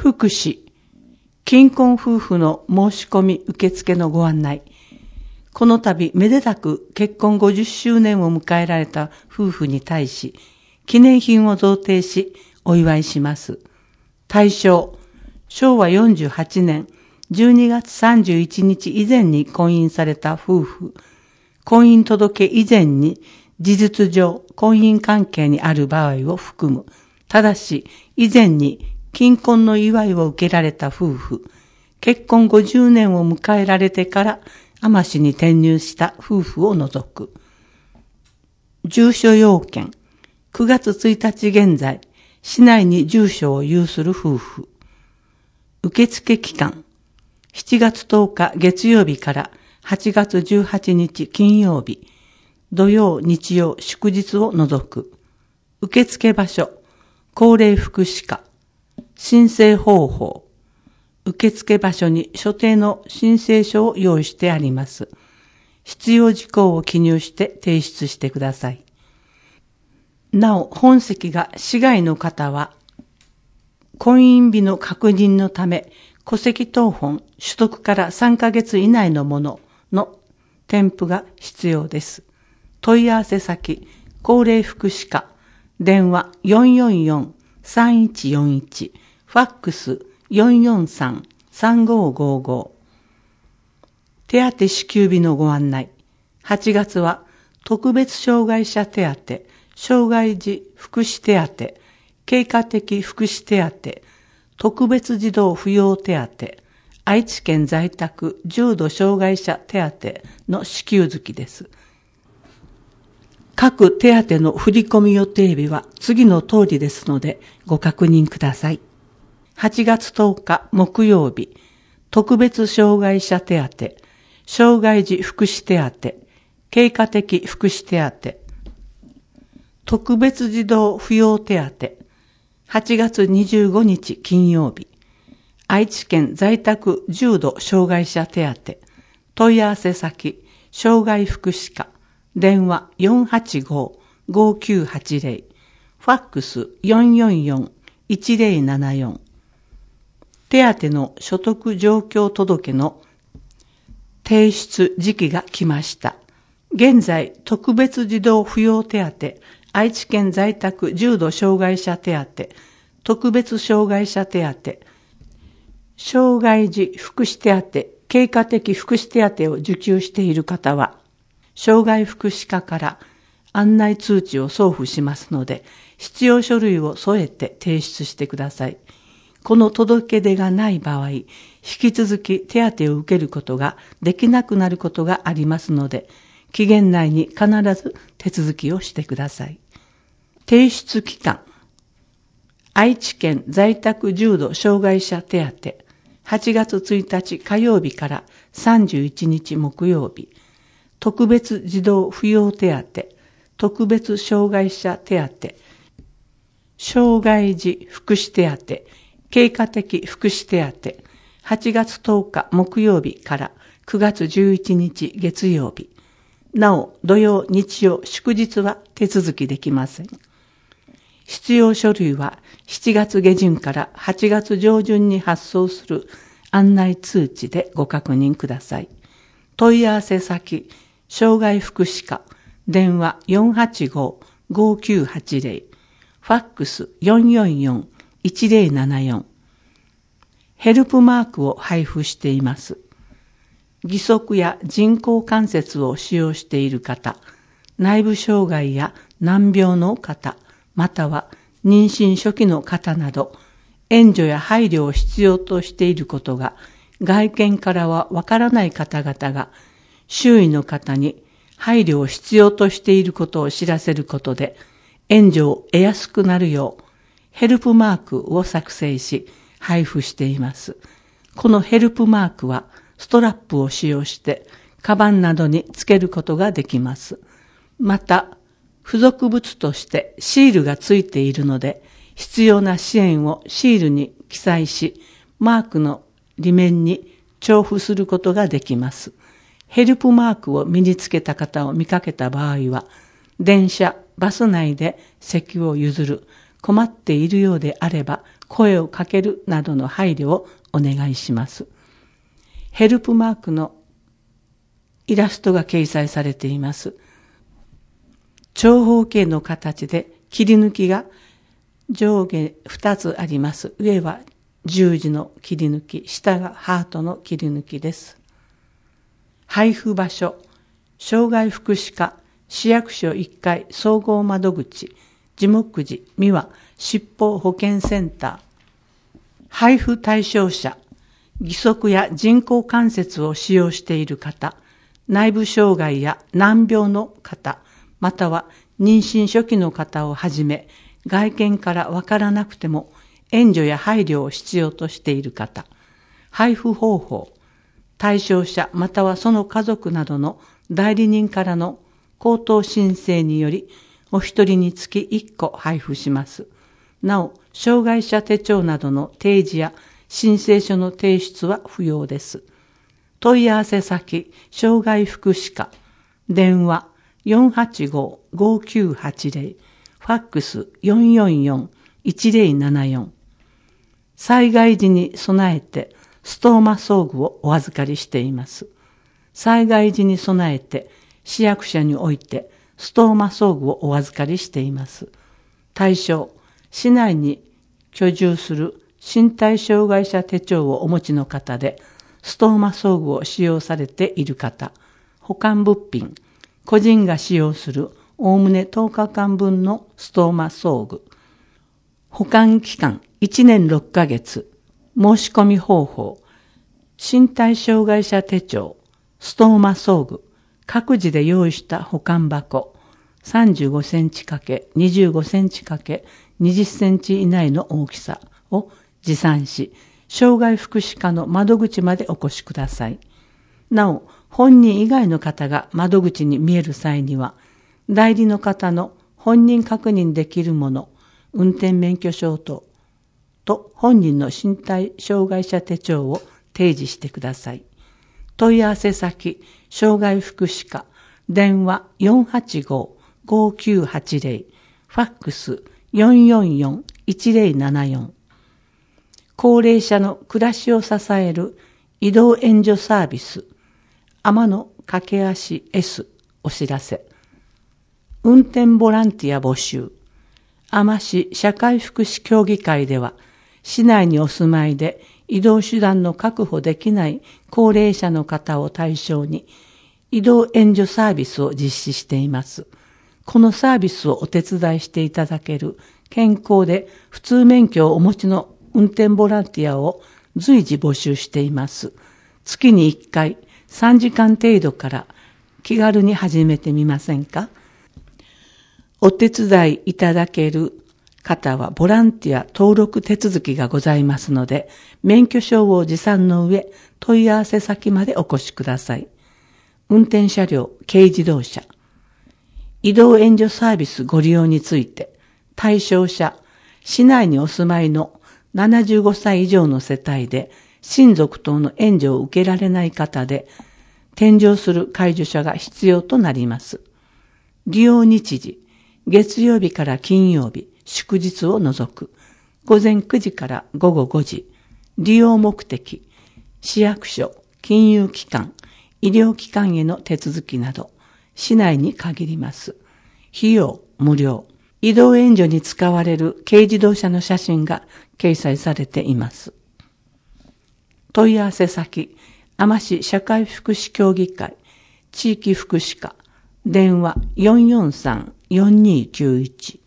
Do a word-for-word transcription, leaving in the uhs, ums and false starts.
福祉、金婚夫婦の申し込み受付のご案内。この度、めでたく結婚ごじゅっしゅうねんを迎えられた夫婦に対し、記念品を贈呈し、お祝いします。対象、しょうわよんじゅうはちねんじゅうにがつさんじゅういちにち以前に婚姻された夫婦、婚姻届以前に事実上婚姻関係にある場合を含む、ただし以前に金婚の祝いを受けられた夫婦、結婚ごじゅうねんを迎えられてから海士に転入した夫婦を除く。住所要件、くがつついたち現在、市内に住所を有する夫婦。受付期間、しちがつとおか月曜日からはちがつじゅうはちにち金曜日、土曜、日曜、祝日を除く。受付場所、高齢福祉課。申請方法。受付場所に所定の申請書を用意してあります。必要事項を記入して提出してください。なお、本籍が市外の方は、婚姻日の確認のため、戸籍謄本取得からさんかげつ以内のものの添付が必要です。問い合わせ先、高齢福祉課、電話 よんよんよんさんいちよんいち、ファックス よんよんさんさんごごご。手当支給日のご案内。はちがつは特別障害者手当、障害児福祉手当、経過的福祉手当、特別児童扶養手当、愛知県在宅重度障害者手当の支給月です。各手当の振込予定日は次の通りですのでご確認ください。はちがつとおか木曜日、特別障害者手当、障害児福祉手当、経過的福祉手当、特別児童扶養手当、はちがつにじゅうごにち金曜日、愛知県在宅重度障害者手当、問い合わせ先、障害福祉課、電話 よんはちごごきゅうはちぜろ、ファックス よんよんよんいちぜろななよん。手当の所得状況届の提出時期が来ました。現在、特別児童扶養手当、愛知県在宅重度障害者手当、特別障害者手当、障害児福祉手当、経過的福祉手当を受給している方は、障害福祉課から案内通知を送付しますので、必要書類を添えて提出してください。この届け出がない場合、引き続き手当を受けることができなくなることがありますので、期限内に必ず手続きをしてください。提出期間、愛知県在宅重度障害者手当、はちがつついたち火曜日からさんじゅういちにち木曜日、特別児童扶養手当、特別障害者手当、障害児福祉手当、経過的福祉手当、はちがつとおか木曜日からくがつじゅういちにち月曜日。なお、土曜、日曜、祝日は手続きできません。必要書類はしちがつげじゅんからはちがつじょうじゅんに発送する案内通知でご確認ください。問い合わせ先、障害福祉課、電話 よんはちごごきゅうはちぜろ、ファックス よんよんよんいちぜろななよん。ヘルプマークを配布しています。義足や人工関節を使用している方、内部障害や難病の方、または妊娠初期の方など、援助や配慮を必要としていることが、外見からはわからない方々が、周囲の方に配慮を必要としていることを知らせることで、援助を得やすくなるよう、ヘルプマークを作成し、配布しています。このヘルプマークは、ストラップを使用して、カバンなどにつけることができます。また、付属物としてシールがついているので、必要な支援をシールに記載し、マークの裏面に重複することができます。ヘルプマークを身につけた方を見かけた場合は、電車、バス内で席を譲る、困っているようであれば声をかけるなどの配慮をお願いします。ヘルプマークのイラストが掲載されています。長方形の形で切り抜きが上下ふたつあります。上は十字の切り抜き、下がハートの切り抜きです。配布場所、障害福祉課、市役所いっかい総合窓口、樹木寺、三輪、疾病保健センター。配布対象者、義足や人工関節を使用している方、内部障害や難病の方、または妊娠初期の方をはじめ、外見からわからなくても援助や配慮を必要としている方、配布方法、対象者またはその家族などの代理人からの口頭申請により、お一人につきいっこ配布します。なお、障害者手帳などの提示や申請書の提出は不要です。問い合わせ先、障害福祉課、電話 よんはちご ごきゅうはちぜろ、ファックス よんよんよん いちぜろななよん。災害時に備えてストーマ装具をお預かりしています。災害時に備えて市役所においてストーマ装具をお預かりしています。対象、市内に居住する身体障害者手帳をお持ちの方で、ストーマ装具を使用されている方、保管物品、個人が使用するおおむねとおかかんぶんのストーマ装具、保管期間いちねんろっかげつ、申し込み方法、身体障害者手帳、ストーマ装具、各自で用意した保管箱、さんじゅうごセンチ×にじゅうごセンチ×にじゅっセンチ以内の大きさを持参し、障害福祉課の窓口までお越しください。なお、本人以外の方が窓口に見える際には、代理の方の本人確認できるもの、運転免許証と、と本人の身体障害者手帳を提示してください。問い合わせ先、障害福祉課、電話 よんはちご ごきゅうはちぜろ、ファックス よんよんよん いちぜろななよん。高齢者の暮らしを支える移動援助サービス、天野駆け足 S お知らせ。運転ボランティア募集。天市社会福祉協議会では、市内にお住まいで移動手段の確保できない高齢者の方を対象に移動援助サービスを実施しています。このサービスをお手伝いしていただける健康で普通免許をお持ちの運転ボランティアを随時募集しています。月にいっかいさんじかん程度から気軽に始めてみませんか？お手伝いいただける方はボランティア登録手続きがございますので、免許証を持参の上、問い合わせ先までお越しください。運転車両、軽自動車、移動援助サービスご利用について、対象者、市内にお住まいのななじゅうごさい以上の世帯で、親族等の援助を受けられない方で、添乗する介助者が必要となります。利用日時、月曜日から金曜日、祝日を除く、ごぜんくじからごごごじ、利用目的、市役所、金融機関、医療機関への手続きなど、市内に限ります。費用無料。移動援助に使われる軽自動車の写真が掲載されています。問い合わせ先、天市社会福祉協議会、地域福祉課、電話 よんよんさん よんにきゅういち。